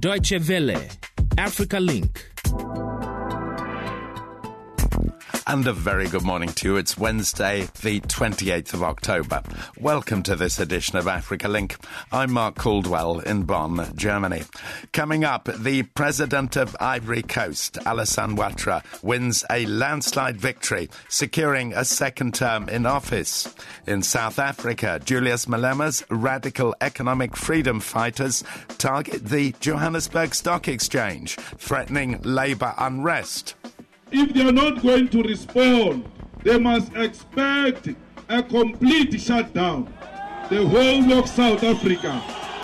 Deutsche Welle, Africa Link. And a very good morning to you. It's Wednesday, the 28th of October. Welcome to this edition of Africa Link. I'm Mark Caldwell in Bonn, Germany. Coming up, the president of Ivory Coast, Alassane Ouattara, wins a landslide victory, securing a second term in office. In South Africa, Julius Malema's radical economic freedom fighters target the Johannesburg Stock Exchange, threatening labour unrest. If they are not going to respond, they must expect a complete shutdown, the whole of South Africa.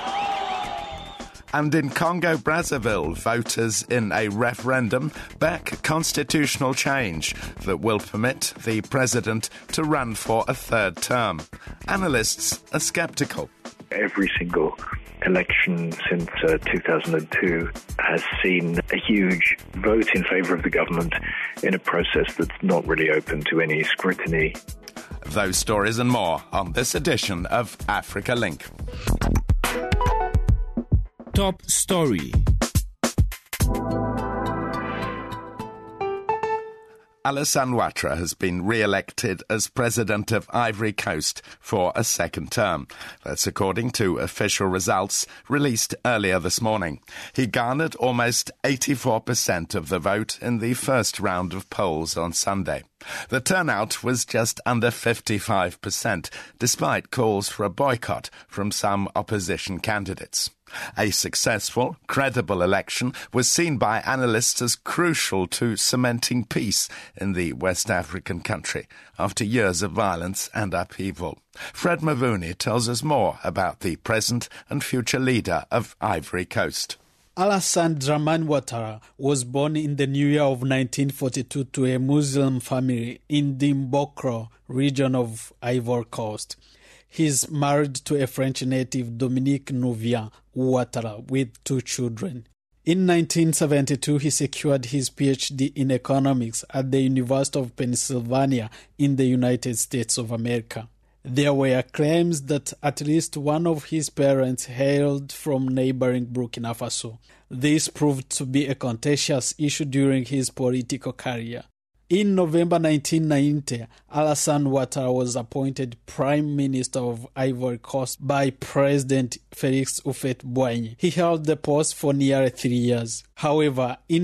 And in Congo-Brazzaville, voters in a referendum back constitutional change that will permit the president to run for a third term. Analysts are sceptical. Every single election since 2002 has seen a huge vote in favour of the government in a process that's not really open to any scrutiny. Those stories and more on this edition of Africa Link. Top story. Alassane Ouattara has been re-elected as president of Ivory Coast for a second term. That's according to official results released earlier this morning. He garnered almost 84% of the vote in the first round of polls on Sunday. The turnout was just under 55%, despite calls for a boycott from some opposition candidates. A successful, credible election was seen by analysts as crucial to cementing peace in the West African country after years of violence and upheaval. Fred Mavuni tells us more about the present and future leader of Ivory Coast. Alassane Dramane Ouattara was born in the new year of 1942 to a Muslim family in the Mbokro region of Ivory Coast. He is married to a French native, Dominique Nouvien Ouattara, with 2 children. In 1972, he secured his PhD in economics at the University of Pennsylvania in the United States of America. There were claims that at least one of his parents hailed from neighboring Burkina Faso. This proved to be a contentious issue during his political career. In November 1990, Alassane Ouattara was appointed Prime Minister of Ivory Coast by President Félix Houphouët-Boigny. He held the post for nearly 3 years. However, in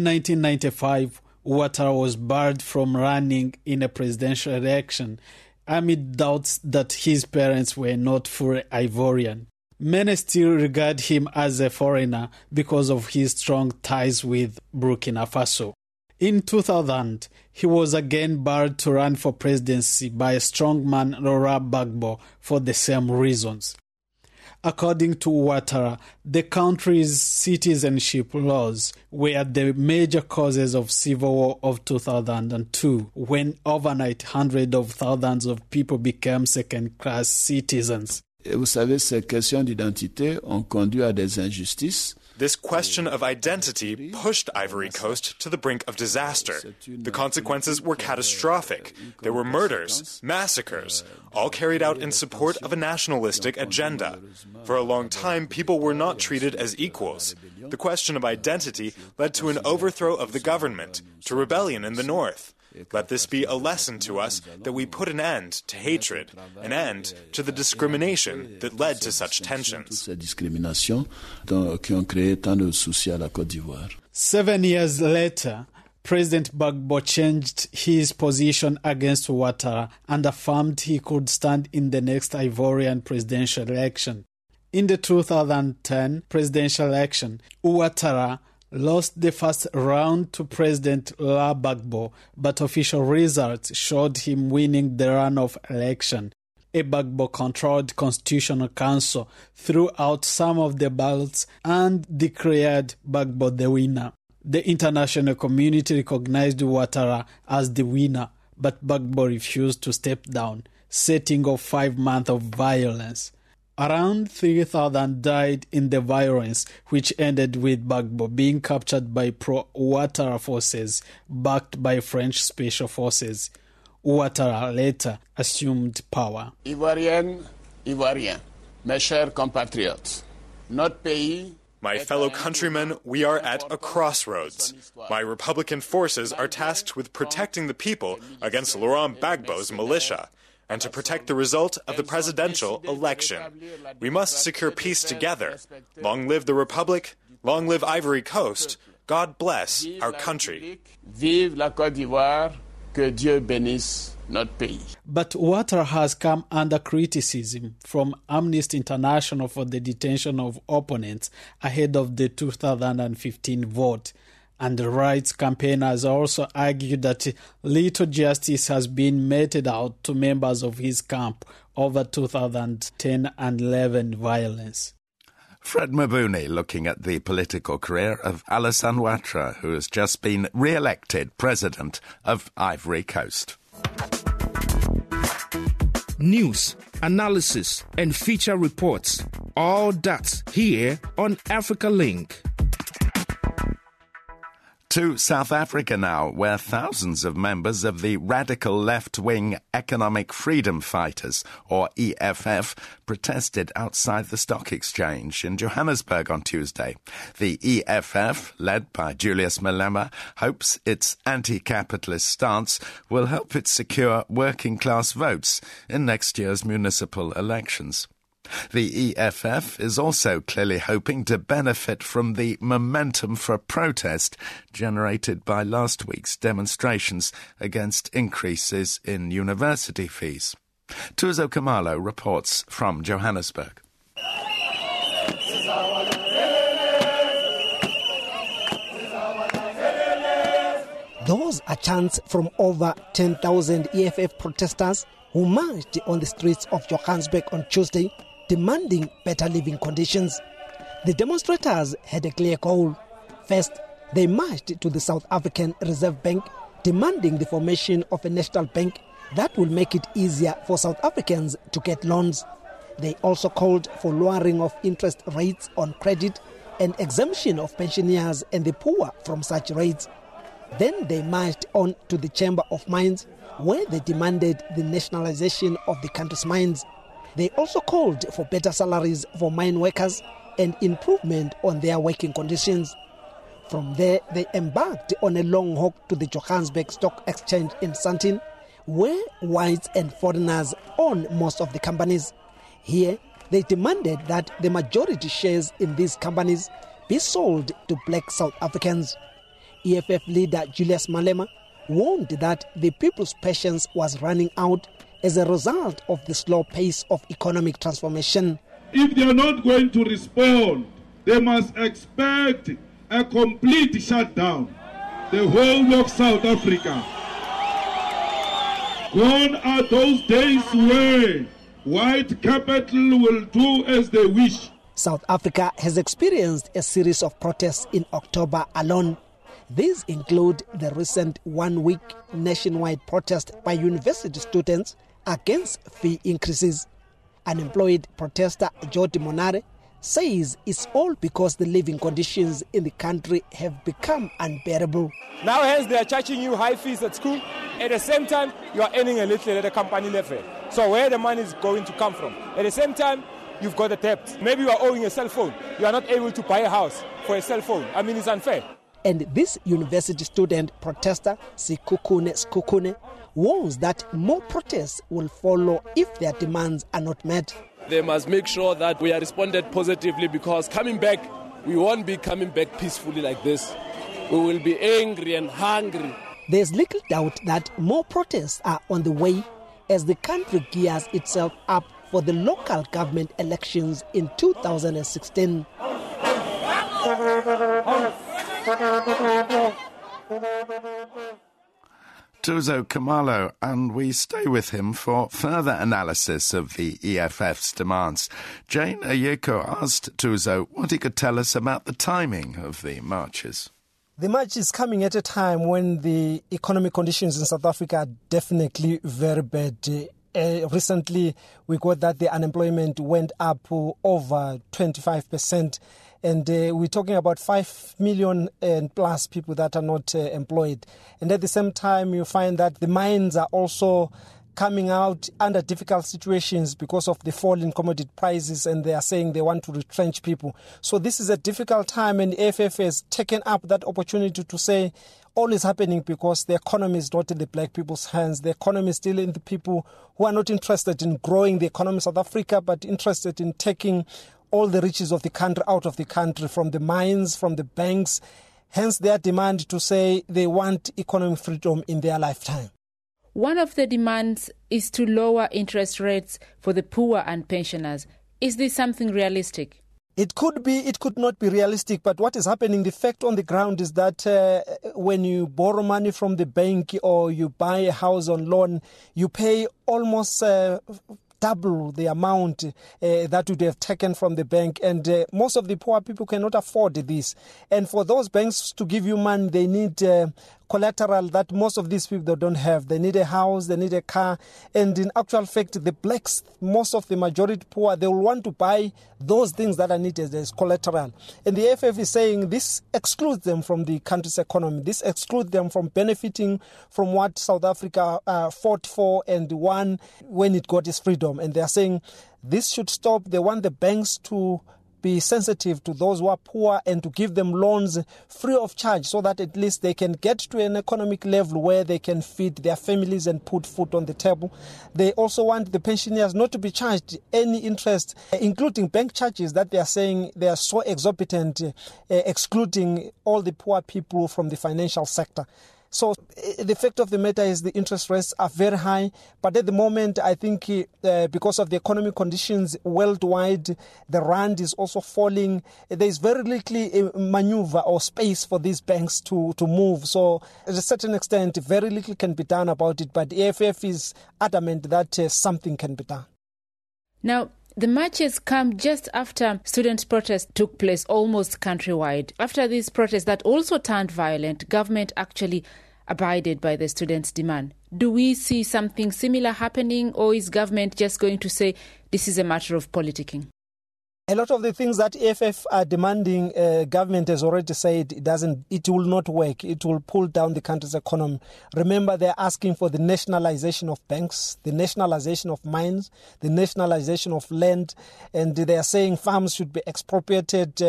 1995, Ouattara was barred from running in a presidential election amid doubts that his parents were not fully Ivorian. Many still regard him as a foreigner because of his strong ties with Burkina Faso. In 2000, he was again barred to run for presidency by strongman Laurent Gbagbo for the same reasons. According to Ouattara, the country's citizenship laws were the major causes of civil war of 2002, when overnight hundreds of thousands of people became second-class citizens. Vous savez, ces questions d'identité ont conduit à des injustices. This question of identity pushed Ivory Coast to the brink of disaster. The consequences were catastrophic. There were murders, massacres, all carried out in support of a nationalistic agenda. For a long time, people were not treated as equals. The question of identity led to an overthrow of the government, to rebellion in the north. Let this be a lesson to us that we put an end to hatred, an end to the discrimination that led to such tensions. 7 years later, President Gbagbo changed his position against Ouattara and affirmed he could stand in the next Ivorian presidential election. In the 2010 presidential election, Ouattara lost the first round to President Laurent Gbagbo, but official results showed him winning the runoff election. A Gbagbo-controlled Constitutional Council threw out some of the ballots and declared Gbagbo the winner. The international community recognized Ouattara as the winner, but Gbagbo refused to step down, setting off 5 months of violence. Around 3,000 died in the violence, which ended with Gbagbo being captured by pro-Ouattara forces backed by French special forces. Ouattara later assumed power. Ivoiriens, mes chers compatriotes, notre pays My fellow countrymen, we are at a crossroads. My Republican forces are tasked with protecting the people against Laurent Gbagbo's militia and to protect the result of the presidential election. We must secure peace together. Long live the Republic, long live Ivory Coast. God bless our country. Vive la Côte d'Ivoire, que Dieu bénisse notre pays. But Ouattara has come under criticism from Amnesty International for the detention of opponents ahead of the 2015 vote. And the rights campaigners also argued that little justice has been meted out to members of his camp over 2010 and 11 violence. Fred Mabuni looking at the political career of Alassane Ouattara, who has just been re-elected president of Ivory Coast. News, analysis, and feature reports. All that here on Africa Link. To South Africa now, where thousands of members of the radical left-wing Economic Freedom Fighters, or EFF, protested outside the stock exchange in Johannesburg on Tuesday. The EFF, led by Julius Malema, hopes its anti-capitalist stance will help it secure working-class votes in next year's municipal elections. The EFF is also clearly hoping to benefit from the momentum for protest generated by last week's demonstrations against increases in university fees. Tuzo Kamalo reports from Johannesburg. Those are chants from over 10,000 EFF protesters who marched on the streets of Johannesburg on Tuesday, demanding better living conditions. The demonstrators had a clear goal. First, they marched to the South African Reserve Bank, demanding the formation of a national bank that will make it easier for South Africans to get loans. They also called for lowering of interest rates on credit and exemption of pensioners and the poor from such rates. Then they marched on to the Chamber of Mines, where they demanded the nationalization of the country's mines. They also called for better salaries for mine workers and improvement on their working conditions. From there, they embarked on a long walk to the Johannesburg Stock Exchange in Sandton, where whites and foreigners own most of the companies. Here, they demanded that the majority shares in these companies be sold to black South Africans. EFF leader Julius Malema warned that the people's patience was running out as a result of the slow pace of economic transformation. If they are not going to respond, they must expect a complete shutdown. The whole of South Africa. Gone are those days where white capital will do as they wish. South Africa has experienced a series of protests in October alone. These include the recent one-week nationwide protest by university students against fee increases. Unemployed protester Jody Monare says it's all because the living conditions in the country have become unbearable. Now hence they are charging you high fees at school. At the same time, you are earning a little at the company level. So where the money is going to come from? At the same time, you've got a debt. Maybe you are owing a cell phone. You are not able to buy a house for a cell phone. I mean, it's unfair. And this university student protester, Sikukune Skukune, warns that more protests will follow if their demands are not met. They must make sure that we are responded positively, because coming back, we won't be coming back peacefully like this. We will be angry and hungry. There's little doubt that more protests are on the way as the country gears itself up for the local government elections in 2016. Tuzo Kamalo, and we stay with him for further analysis of the EFF's demands. Jane Ayeko asked Tuzo what he could tell us about the timing of the marches. The march is coming at a time when the economic conditions in South Africa are definitely very bad. Recently, we got that the unemployment went up over 25%. And we're talking about 5 million plus people that are not employed. And at the same time, you find that the mines are also coming out under difficult situations because of the fall in commodity prices, and they are saying they want to retrench people. So this is a difficult time, and AFF has taken up that opportunity to say all is happening because the economy is not in the black people's hands. The economy is still in the people who are not interested in growing the economy of South Africa, but interested in taking all the riches of the country out of the country, from the mines, from the banks. Hence their demand to say they want economic freedom in their lifetime. One of the demands is to lower interest rates for the poor and pensioners. Is this something realistic? It could be, it could not be realistic, but what is happening, the fact on the ground is that when you borrow money from the bank or you buy a house on loan, you pay almost double the amount that would have taken from the bank, and most of the poor people cannot afford this. And for those banks to give you money, they need collateral that most of these people don't have. They need a house, they need a car, and in actual fact, the blacks, most of the majority poor, they will want to buy those things that are needed as collateral. And the AFF is saying this excludes them from the country's economy. This excludes them from benefiting from what South Africa fought for and won when it got its freedom. And they are saying this should stop. They want the banks to be sensitive to those who are poor and to give them loans free of charge, so that at least they can get to an economic level where they can feed their families and put food on the table. They also want the pensioners not to be charged any interest, including bank charges that they are saying they are so exorbitant, excluding all the poor people from the financial sector. So the fact of the matter is the interest rates are very high, but at the moment I think because of the economic conditions worldwide, the rand is also falling. There is very little maneuver or space for these banks to move. So at a certain extent, very little can be done about it, but the AFF is adamant that something can be done. Now, the marches come just after student protests took place almost countrywide. After these protests that also turned violent, government actually abided by the students' demand. Do we see something similar happening, or is government just going to say this is a matter of politicking? A lot of the things that AFF are demanding, government has already said it will not work. It will pull down the country's economy. Remember, they're asking for the nationalization of banks, the nationalization of mines, the nationalization of land, and they are saying farms should be expropriated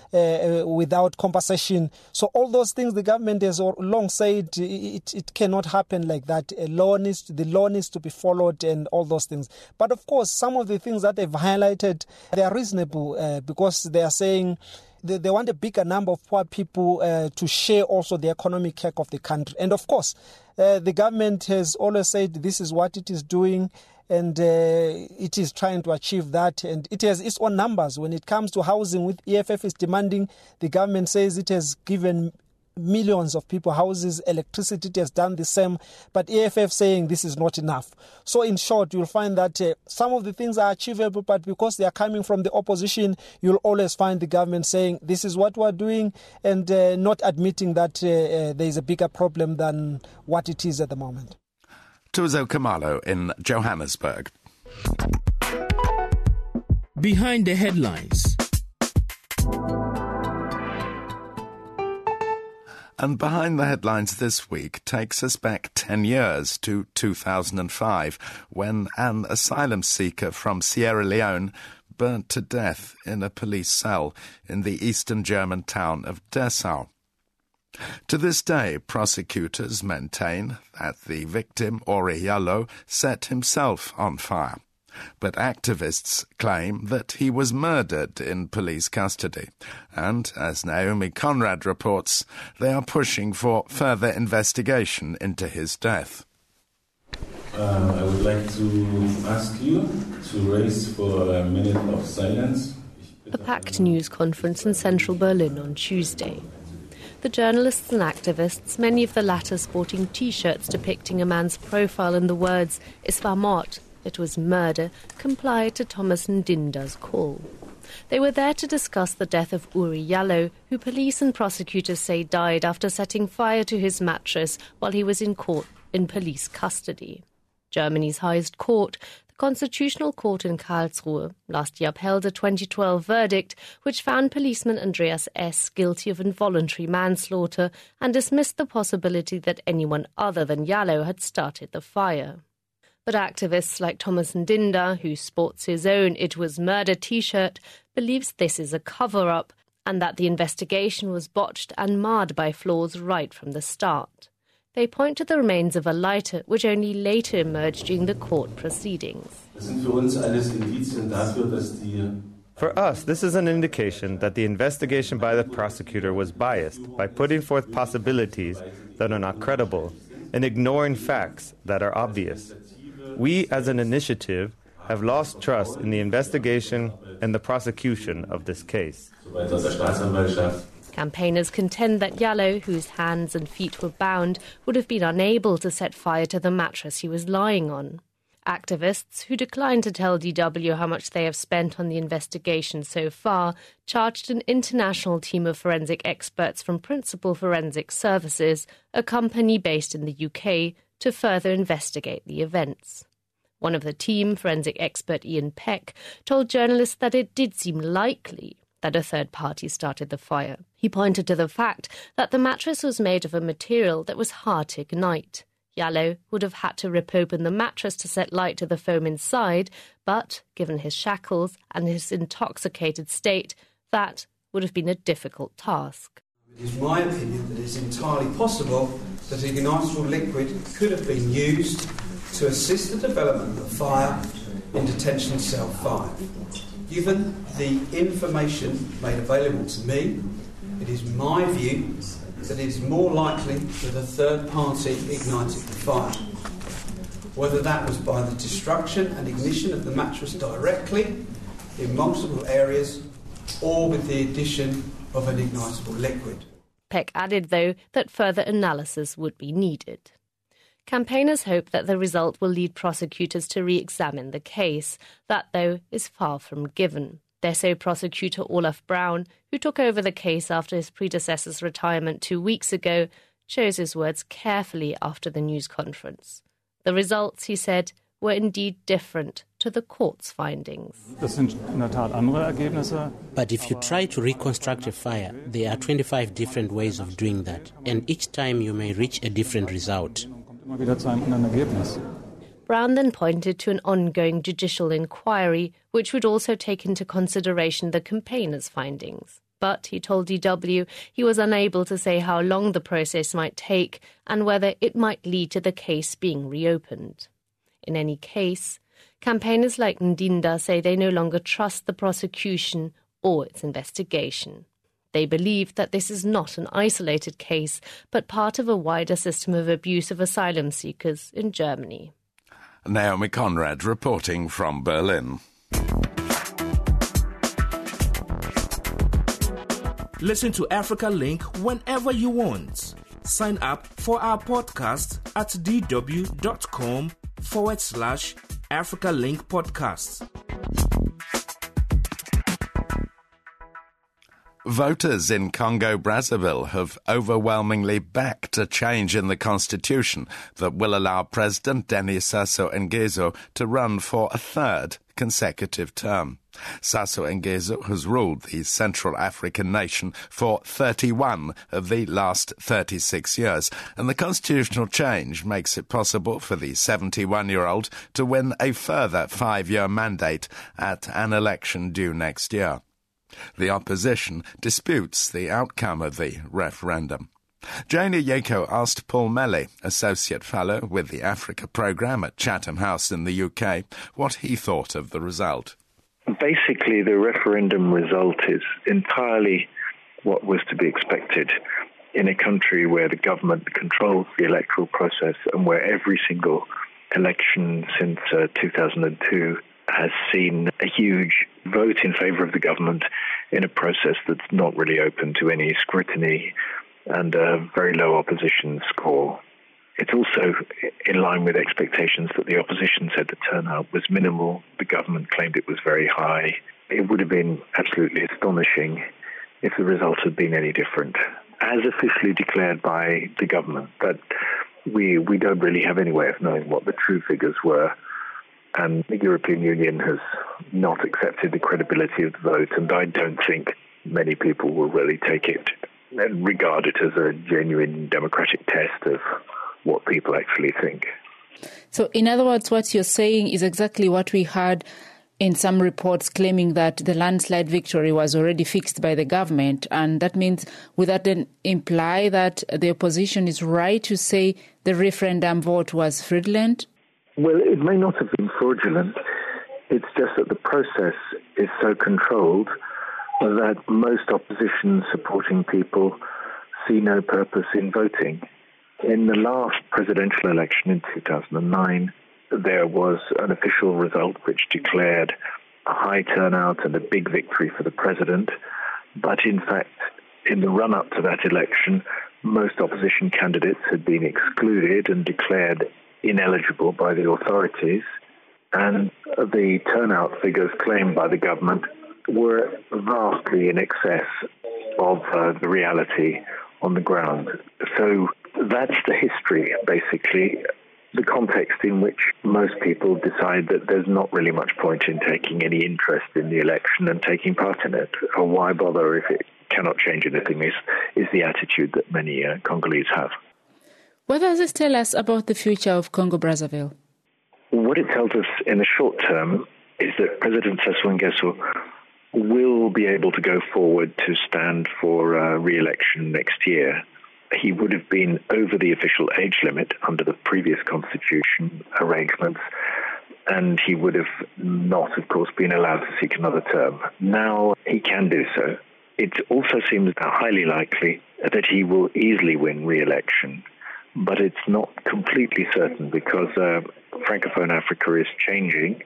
without compensation. So all those things the government has long said it cannot happen like that. The law needs to be followed and all those things. But of course, some of the things that they've highlighted, they are reasonable. Because they are saying they want a bigger number of poor people to share also the economic cake of the country. And of course, the government has always said this is what it is doing, and it is trying to achieve that. And it has its own numbers. When it comes to housing, with EFF is demanding, the government says it has given millions of people houses, electricity, it has done the same, but EFF saying this is not enough. So in short, you'll find that some of the things are achievable, but because they are coming from the opposition, you'll always find the government saying this is what we're doing, and not admitting that there is a bigger problem than what it is at the moment. Tuzo Kamalo in Johannesburg. Behind the headlines. And Behind the Headlines this week takes us back 10 years to 2005, when an asylum seeker from Sierra Leone burnt to death in a police cell in the eastern German town of Dessau. To this day, prosecutors maintain that the victim, Ori Yalo, set himself on fire. But activists claim that he was murdered in police custody. And, as Naomi Conrad reports, they are pushing for further investigation into his death. I would like to ask you to raise for a minute of silence. A packed news conference in central Berlin on Tuesday. The journalists and activists, many of the latter sporting T-shirts depicting a man's profile in the words, "Es war Mord," it was murder, complied to Thomas Ndinda's call. They were there to discuss the death of Uri Yalo, who police and prosecutors say died after setting fire to his mattress while he was in police custody. Germany's highest court, the Constitutional Court in Karlsruhe, last year upheld a 2012 verdict which found policeman Andreas S. guilty of involuntary manslaughter and dismissed the possibility that anyone other than Yalo had started the fire. But activists like Thomas Ndinda, who sports his own "It Was Murder" T-shirt, believes this is a cover-up and that the investigation was botched and marred by flaws right from the start. They point to the remains of a lighter, which only later emerged during the court proceedings. For us, this is an indication that the investigation by the prosecutor was biased by putting forth possibilities that are not credible and ignoring facts that are obvious. We, as an initiative, have lost trust in the investigation and the prosecution of this case. Campaigners contend that Jallow, whose hands and feet were bound, would have been unable to set fire to the mattress he was lying on. Activists, who declined to tell DW how much they have spent on the investigation so far, charged an international team of forensic experts from Principal Forensic Services, a company based in the UK, to further investigate the events. One of the team, forensic expert Ian Peck, told journalists that it did seem likely that a third party started the fire. He pointed to the fact that the mattress was made of a material that was hard to ignite. Jallow would have had to rip open the mattress to set light to the foam inside, but, given his shackles and his intoxicated state, that would have been a difficult task. It is my opinion that it's entirely possible that a ignitable liquid could have been used to assist the development of fire in detention cell 5. Given the information made available to me, it is my view that it is more likely that a third party ignited the fire. Whether that was by the destruction and ignition of the mattress directly in multiple areas or with the addition of an ignitable liquid. Peck added, though, that further analysis would be needed. Campaigners hope that the result will lead prosecutors to re-examine the case. That, though, is far from given. Dessau prosecutor Olaf Braun, who took over the case after his predecessor's retirement 2 weeks ago, chose his words carefully after the news conference. The results, he said, were indeed different to the court's findings. But if you try to reconstruct a fire, there are 25 different ways of doing that, and each time you may reach a different result. Brown then pointed to an ongoing judicial inquiry, which would also take into consideration the campaigners' findings. But, he told DW, he was unable to say how long the process might take and whether it might lead to the case being reopened. In any case, campaigners like Ndinda say they no longer trust the prosecution or its investigation. They believe that this is not an isolated case, but part of a wider system of abuse of asylum seekers in Germany. Naomi Conrad reporting from Berlin. Listen to Africa Link whenever you want. Sign up for our podcast at dw.com/Africa Link Podcasts. Voters in Congo-Brazzaville have overwhelmingly backed a change in the constitution that will allow President Denis Sassou Nguesso to run for a third consecutive term. Sassou Nguesso has ruled the Central African nation for 31 of the last 36 years, and the constitutional change makes it possible for the 71-year-old to win a further 5-year mandate at an election due next year. The opposition disputes the outcome of the referendum. Janie Yeko asked Paul Melly, Associate Fellow with the Africa Programme at Chatham House in the UK, what he thought of the result. Basically, the referendum result is entirely what was to be expected in a country where the government controls the electoral process and where every single election since 2002 has seen a huge vote in favour of the government in a process that's not really open to any scrutiny and a very low opposition score. It's also in line with expectations that the opposition said the turnout was minimal. The government claimed it was very high. It would have been absolutely astonishing if the result had been any different, as officially declared by the government. But we don't really have any way of knowing what the true figures were. And the European Union has not accepted the credibility of the vote, and I don't think many people will really take it and regard it as a genuine democratic test of what people actually think. So in other words, what you're saying is exactly what we heard in some reports claiming that the landslide victory was already fixed by the government. And that means, would that then imply that the opposition is right to say the referendum vote was fraudulent? Well, it may not have been fraudulent. It's just that the process is so controlled that most opposition supporting people see no purpose in voting. In the last presidential election in 2009, there was an official result which declared a high turnout and a big victory for the president. But in fact, in the run-up to that election, most opposition candidates had been excluded and declared ineligible by the authorities. And the turnout figures claimed by the government were vastly in excess of the reality on the ground. So that's the history, basically. The context in which most people decide that there's not really much point in taking any interest in the election and taking part in it, or why bother if it cannot change anything, is the attitude that many Congolese have. What does this tell us about the future of Congo-Brazzaville? What it tells us in the short term is that President Sassou Nguesso will be able to go forward to stand for re-election next year. He would have been over the official age limit under the previous constitution arrangements, and he would have not, of course, been allowed to seek another term. Now he can do so. It also seems highly likely that he will easily win re-election, but it's not completely certain because Francophone Africa is changing.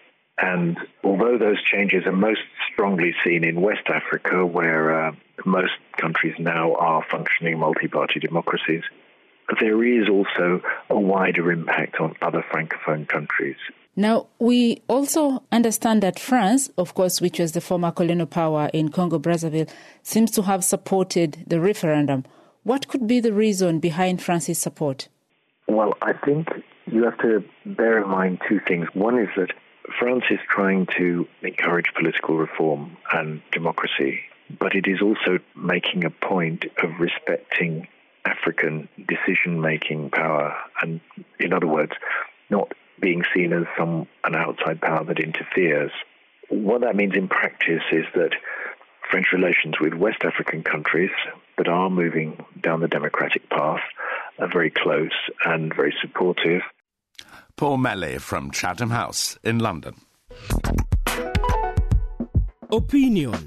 And although those changes are most strongly seen in West Africa, where most countries now are functioning multi-party democracies, there is also a wider impact on other Francophone countries. Now, we also understand that France, of course, which was the former colonial power in Congo-Brazzaville, seems to have supported the referendum. What could be the reason behind France's support? Well, I think you have to bear in mind two things. One is that France is trying to encourage political reform and democracy, but it is also making a point of respecting African decision-making power, and in other words, not being seen as an outside power that interferes. What that means in practice is that French relations with West African countries that are moving down the democratic path are very close and very supportive. Paul Melley from Chatham House in London. Opinion.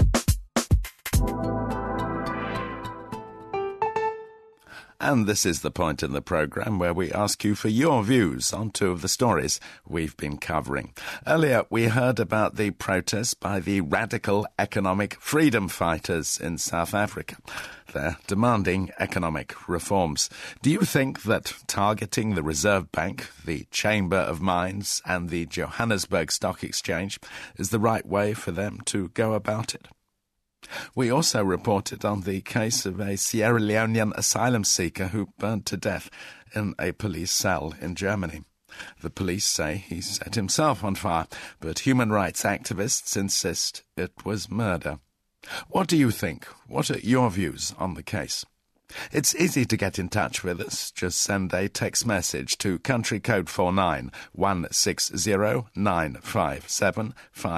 And this is the point in the programme where we ask you for your views on two of the stories we've been covering. Earlier, we heard about the protests by the radical economic freedom fighters in South Africa. They're demanding economic reforms. Do you think that targeting the Reserve Bank, the Chamber of Mines and the Johannesburg Stock Exchange is the right way for them to go about it? We also reported on the case of a Sierra Leonean asylum seeker who burned to death in a police cell in Germany. The police say he set himself on fire, but human rights activists insist it was murder. What do you think? What are your views on the case? It's easy to get in touch with us. Just send a text message to country code 49 160 957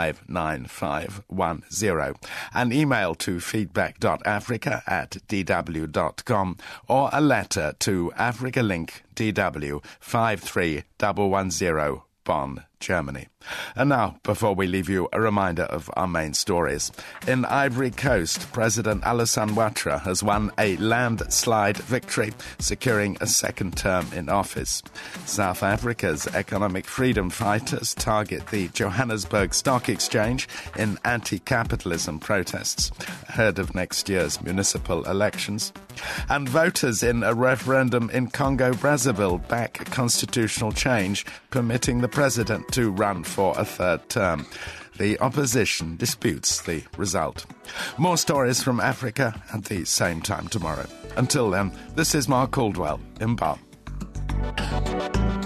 59510, an email to feedback.africa@dw.com, or a letter to Africa Link DW 53110, Bonn, Germany. And now, before we leave you, a reminder of our main stories. In Ivory Coast, President Alassane Ouattara has won a landslide victory, securing a second term in office. South Africa's economic freedom fighters target the Johannesburg Stock Exchange in anti-capitalism protests ahead of next year's municipal elections. And voters in a referendum in Congo-Brazzaville back a constitutional change permitting the president to run for a third term. The opposition disputes the result. More stories from Africa at the same time tomorrow. Until then, this is Mark Caldwell in Bonn.